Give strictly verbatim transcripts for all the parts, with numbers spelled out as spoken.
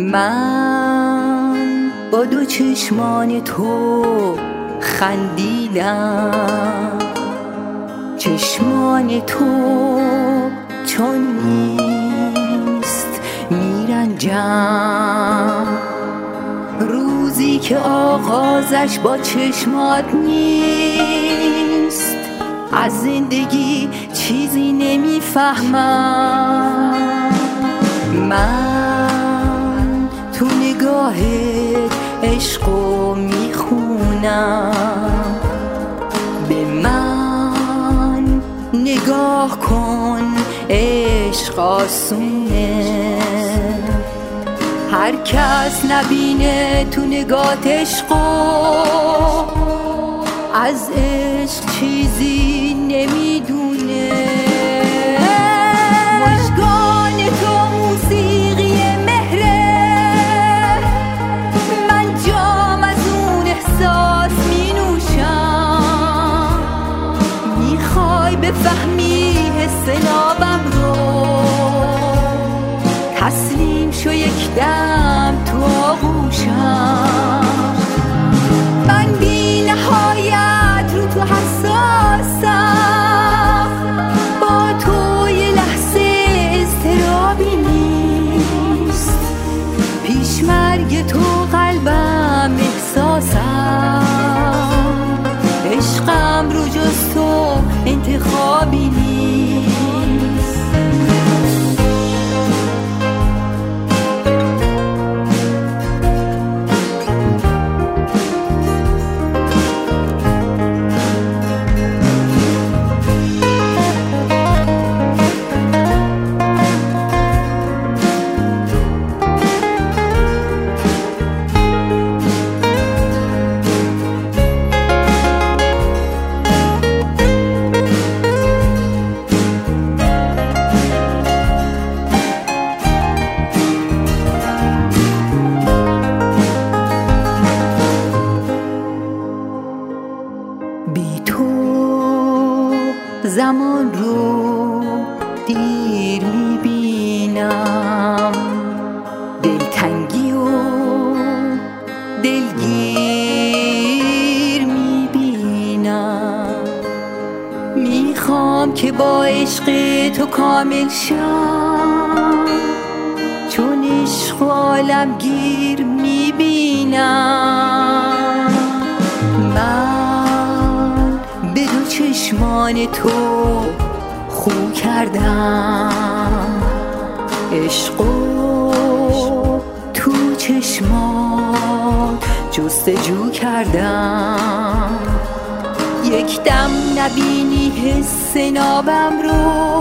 من با دو چشمان تو خندیدم، چشمان تو چون نیست میرنجم. روزی که آغازش با چشمات نیست، از زندگی چیزی نمیفهمم. من تو نگاهت عشقو میخونم، به من نگاه کن عشق آسونه. هر کس نبینه تو نگاهت عشقو، از عشق چیزی نمیدونه. مژگان تو موسیقی مهره، من جام از اون احساس می نوشم. میخوای بفهمی حس نابم رو، تسلیم شو یک دم تو آغوشم. من بی نهایت رو تو حساسم، با تو یه لحظه اضطرابی نیست. پیش مرگ تو قلبم احساسم، عشقم رو جز تو انتخابی نیست. بی تو زمان رو دیر میبینم، دلتنگی و دلگیر میبینم. میخوام که با عشق تو کامل شم، چون عشق و عالمگیر میبینم. من به دو چشمان تو خو کردم، عشقو تو چشمات جستجو کردم. یک دم نبینی حس نابم رو،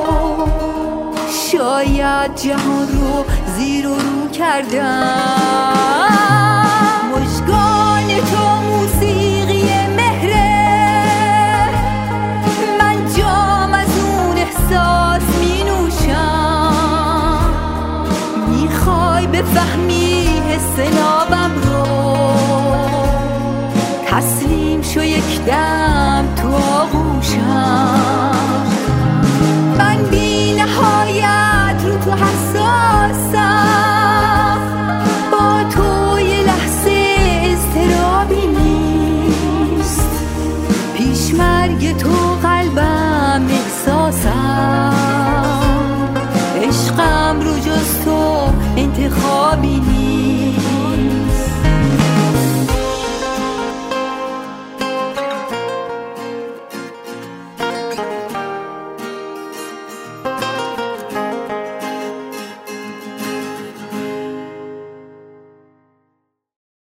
شاید جهان رو زیر و رو کردم. مژگان تو موسیقی مهره، من جام از اون احساس می نوشم. میخوای بفهمی حس نابم رو، تسلیم شو یک دم تو آغوشم. من